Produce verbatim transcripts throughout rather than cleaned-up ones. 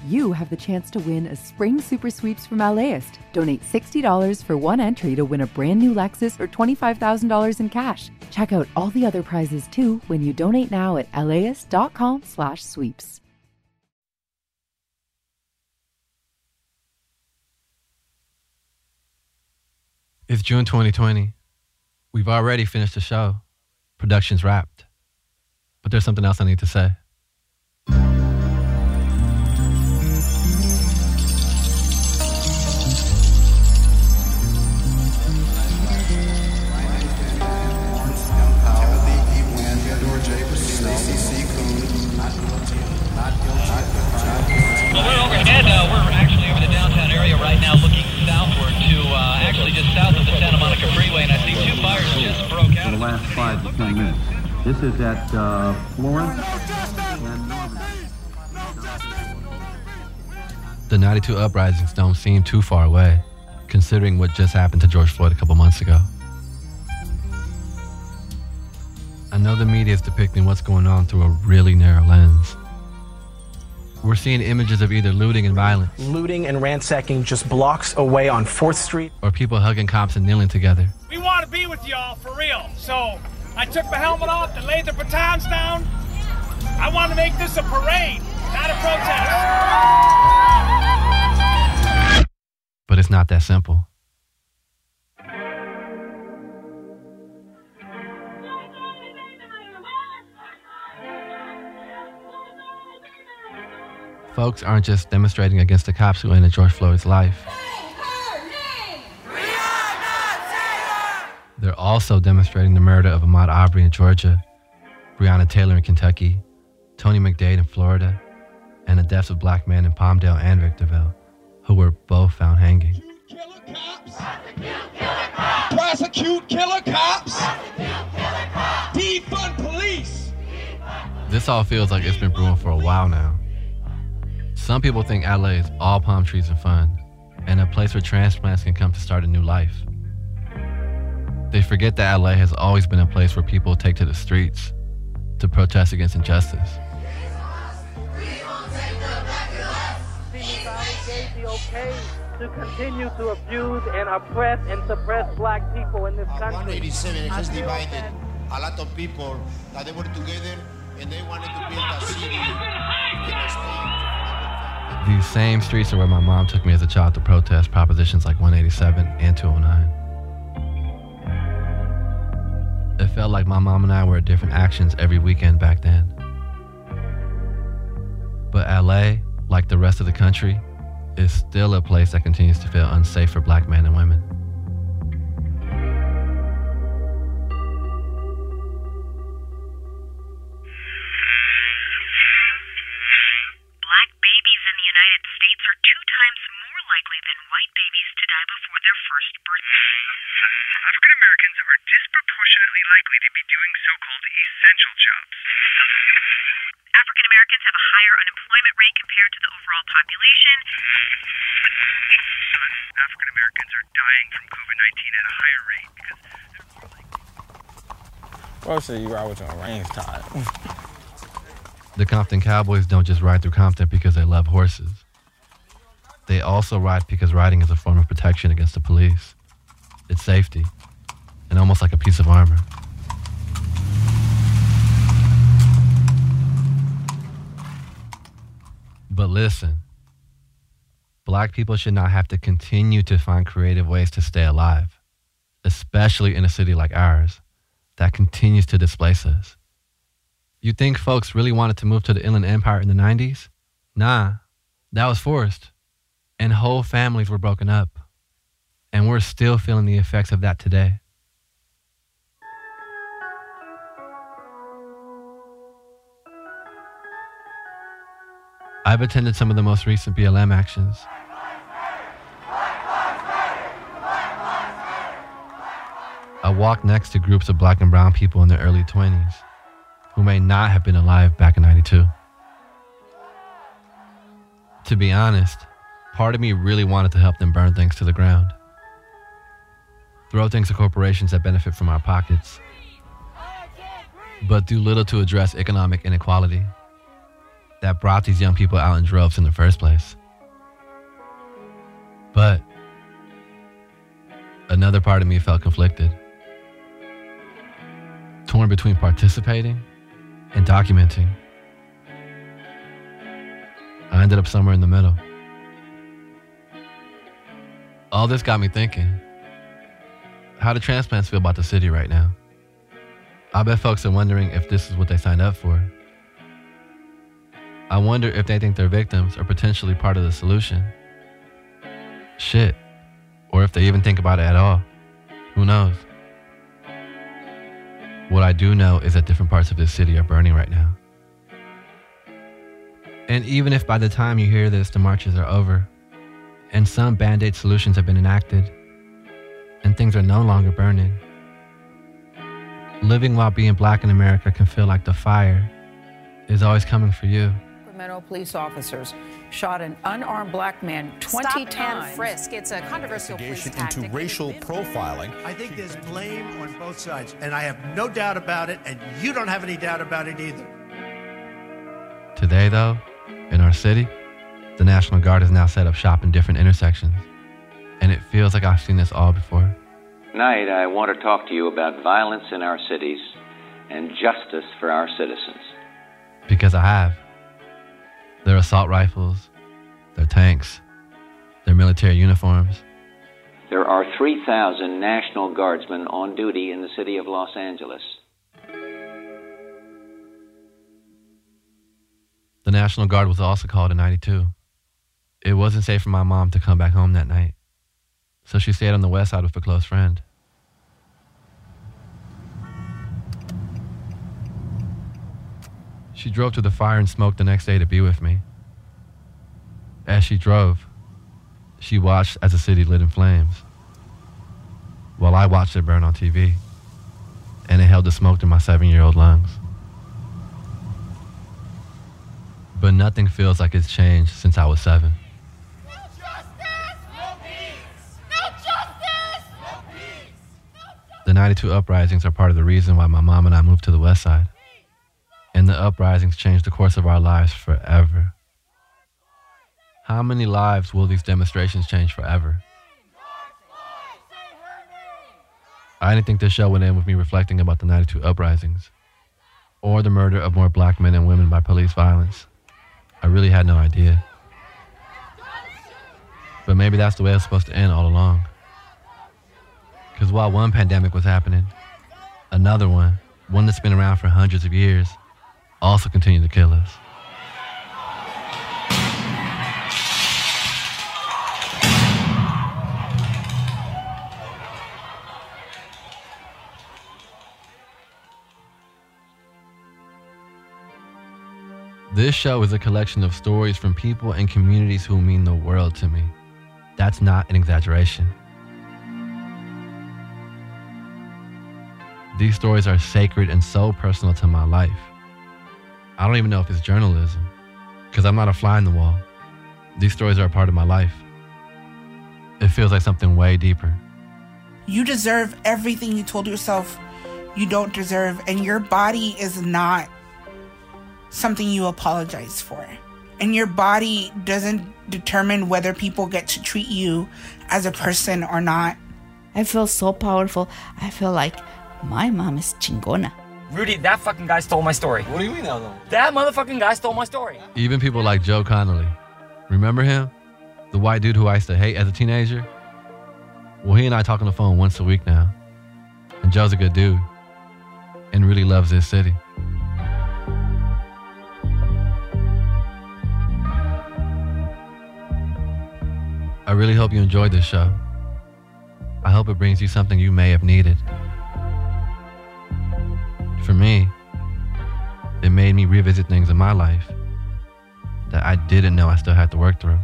you have the chance to win a spring super sweeps from LAist. Donate sixty dollars for one entry to win a brand new Lexus or twenty-five thousand dollars in cash. Check out all the other prizes too when you donate now at laist.com slash sweeps. It's June twenty twenty. We've already finished the show. Production's wrapped. But there's something else I need to say. Well, we're overhead. Uh, we're actually over the downtown area right now looking southward to uh, actually just south of the Santa Monica Freeway, and I see two fires just broke out. For the last five to ten minutes. This is at uh, Florence and Northern. The ninety-two uprisings don't seem too far away, considering what just happened to George Floyd a couple months ago. I know the media is depicting what's going on through a really narrow lens. We're seeing images of either looting and violence. Looting and ransacking just blocks away on fourth street. Or people hugging cops and kneeling together. We want to be with y'all for real. So I took my helmet off and laid the batons down. I want to make this a parade, not a protest. But it's not that simple. Folks aren't just demonstrating against the cops who ended George Floyd's life. They're also demonstrating the murder of Ahmaud Arbery in Georgia, Breonna Taylor in Kentucky, Tony McDade in Florida, and the deaths of black men in Palmdale and Victorville, who were both found hanging. Killer cops. Prosecute killer cops. Defund police. This all feels like it's been brewing for a while now. Some people think L A is all palm trees and fun, and a place where transplants can come to start a new life. They forget that L A has always been a place where people take to the streets to protest against injustice. To continue to abuse and oppress and suppress black people in this country. one eighty-seven has divided a lot of people that they were together and they wanted to build a city in a state. These same streets are where my mom took me as a child to protest propositions like one eighty-seven and two oh nine. It felt like my mom and I were at different actions every weekend back then. But L A, like the rest of the country, is still a place that continues to feel unsafe for black men and women. Black babies in the United States are two times more likely than white babies to die before their first birthday. African Americans are disproportionately likely to be doing so-called essential jobs. African Americans have a higher unemployment rate compared to the overall population. African Americans are dying from COVID nineteen at a higher rate because they're more likely. Well, so you ride with your range tied. The Compton Cowboys don't just ride through Compton because they love horses. They also ride because riding is a form of protection against the police. It's safety, and almost like a piece of armor. But listen, black people should not have to continue to find creative ways to stay alive, especially in a city like ours that continues to displace us. You think folks really wanted to move to the Inland Empire in the nineties? Nah, that was forced, and whole families were broken up, and we're still feeling the effects of that today. I've attended some of the most recent B L M actions. I walked next to groups of black and brown people in their early twenties who may not have been alive back in ninety-two. To be honest, part of me really wanted to help them burn things to the ground. Throw things to corporations that benefit from our pockets, but do little to address economic inequality. that brought these young people out in droves in the first place. But another part of me felt conflicted, torn between participating and documenting. I ended up somewhere in the middle. All this got me thinking, how do transplants feel about the city right now? I bet folks are wondering if this is what they signed up for. I wonder if they think their victims are potentially part of the solution. Shit. Or if they even think about it at all. Who knows? What I do know is that different parts of this city are burning right now. And even if by the time you hear this, the marches are over, and some Band-Aid solutions have been enacted, and things are no longer burning, living while being black in America can feel like the fire is always coming for you. Sacramento police officers shot an unarmed black man twenty Stop times. and frisk. It's a controversial police tactic. Into racial profiling. I think there's blame on both sides, and I have no doubt about it, and you don't have any doubt about it either. Today, though, in our city, the National Guard has now set up shop in different intersections, and it feels like I've seen this all before. Tonight, I want to talk to you about violence in our cities and justice for our citizens. Because I have. Their assault rifles, their tanks, their military uniforms. There are three thousand National Guardsmen on duty in the city of Los Angeles. The National Guard was also called in ninety-two. It wasn't safe for my mom to come back home that night, so she stayed on the west side with a close friend. She drove to the fire and smoke the next day to be with me. As she drove, she watched as the city lit in flames, while I watched it burn on T V, and inhaled the smoke through my seven-year-old lungs. But nothing feels like it's changed since I was seven. No justice! No peace! No justice! No peace! The ninety-two uprisings are part of the reason why my mom and I moved to the west side. And the uprisings changed the course of our lives forever. How many lives will these demonstrations change forever? I didn't think this show would end with me reflecting about the ninety-two uprisings, or the murder of more black men and women by police violence. I really had no idea. But maybe that's the way it was supposed to end all along. Because while one pandemic was happening, another one, one that's been around for hundreds of years, also continued to kill us. This show is a collection of stories from people and communities who mean the world to me. That's not an exaggeration. These stories are sacred and so personal to my life. I don't even know if it's journalism, because I'm not a fly in the wall. These stories are a part of my life. It feels like something way deeper. You deserve everything you told yourself you don't deserve, and your body is not something you apologize for. And your body doesn't determine whether people get to treat you as a person or not. I feel so powerful. I feel like my mom is chingona. Rudy, that fucking guy stole my story. What do you mean that though? That motherfucking guy stole my story. Even people like Joe Connolly. Remember him? The white dude who I used to hate as a teenager? Well, he and I talk on the phone once a week now. And Joe's a good dude. And really loves this city. I really hope you enjoyed this show. I hope it brings you something you may have needed. For me, it made me revisit things in my life that I didn't know I still had to work through.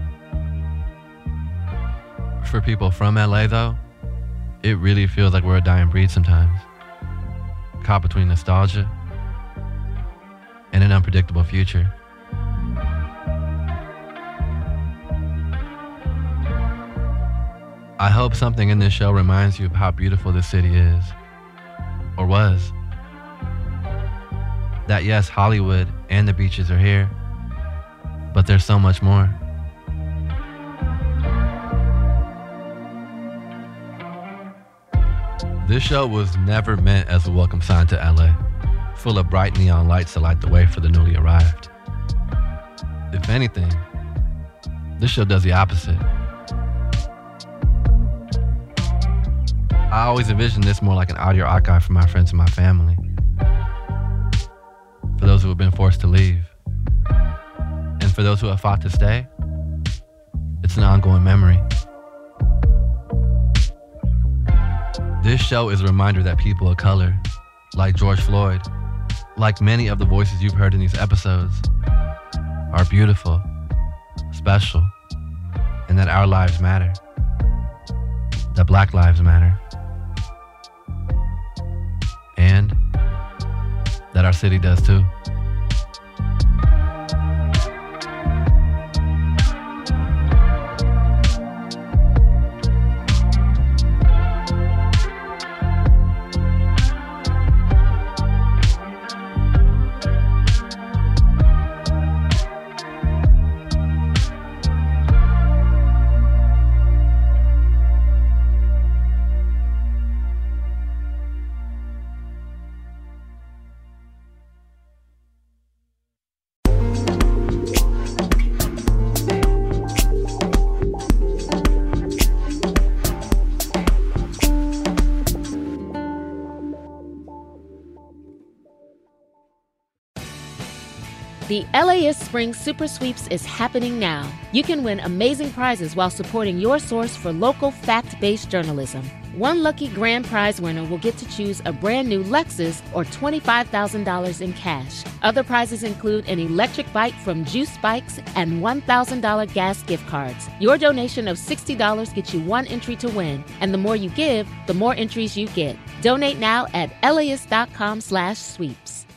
For people from L A though, it really feels like we're a dying breed sometimes. Caught between nostalgia and an unpredictable future. I hope something in this show reminds you of how beautiful this city is, or was. That yes, Hollywood and the beaches are here, But there's so much more. This show was never meant as a welcome sign to L A, full of bright neon lights to light the way for the newly arrived. If anything, this show does the opposite. I always envisioned this more like an audio archive for my friends and my family, for those who have been forced to leave. And for those who have fought to stay, it's an ongoing memory. This show is a reminder that people of color, like George Floyd, like many of the voices you've heard in these episodes, are beautiful, special, and that our lives matter, that Black lives matter, and that our city does too. The LAist Spring Super Sweeps is happening now. You can win amazing prizes while supporting your source for local fact-based journalism. One lucky grand prize winner will get to choose a brand new Lexus or twenty-five thousand dollars in cash. Other prizes include an electric bike from Juice Bikes and one thousand dollars gas gift cards. Your donation of sixty dollars gets you one entry to win, and the more you give, the more entries you get. Donate now at LAist.com slash sweeps.